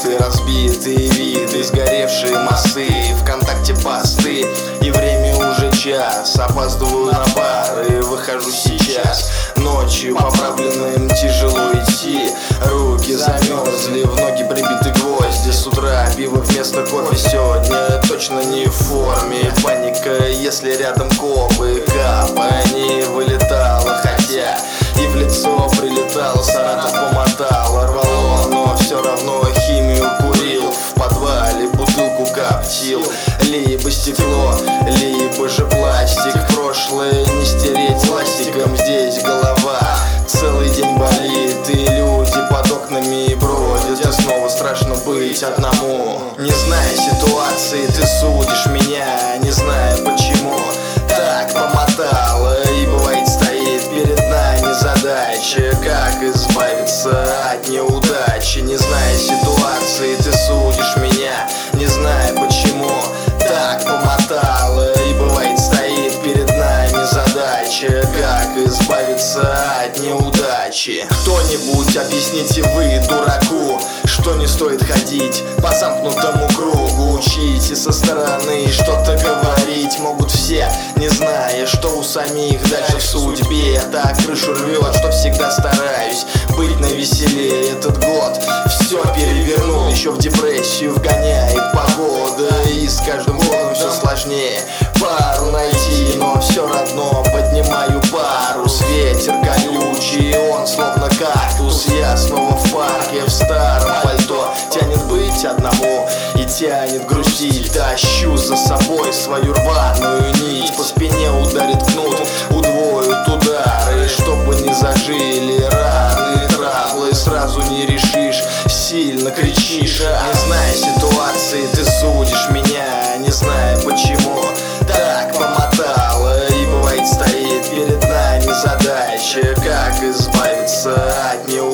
биты, разбитые виды, сгоревшие мосты, ВКонтакте посты. И время уже час, опаздываю на бар и выхожу сейчас. Ночью поправленным тяжело идти, руки замерзли, в ноги прибиты гвозди. С утра пиво вместо кофе, сегодня точно не в форме. Паника, если рядом копы, капани вылетала, хотя и в лицо прилетало. Саратов помотало, рвало, но все равно химию курил. В подвале бутылку коптил. Либо стекло, либо же пластик. Прошлое не стереть ластиком, здесь голова целый день болит, и люди под окнами бродят. И снова страшно быть одному. Не зная ситуации, ты судишь меня, не зная почему так помотало. И бывает стоит перед нами задача, как избавиться от неудачи. Не зная ситуации, ты судишь меня, не зная почему так помотало. И бывает стоит перед нами задача, как избавиться от неудачи. Кто-нибудь объясните вы, дураку, что не стоит ходить по замкнутому кругу. Учите со стороны что-то говорить могут все, не зная, что у самих дальше в судьбе. Так крышу рвет, что всегда стараюсь быть навеселее. Этот год все перевернул, еще в депрессию вгоняет погода. И с каждым годом все сложнее пару найти, но все равно поднимаю парус. Ветер колючий, он словно кактус. Я снова в парке в старом пальто. Тянет быть одному и тянет грустить. Тащу за собой свою рваную нить. По спине ударит кнут, удвоят удары, чтобы не зажили раны. Травлы сразу не решишь, сильно кричишь. Не зная ситуации, ты судишь меня, не зная почему так помотало. И бывает стоит перед нами задача, как избавиться от неудачи.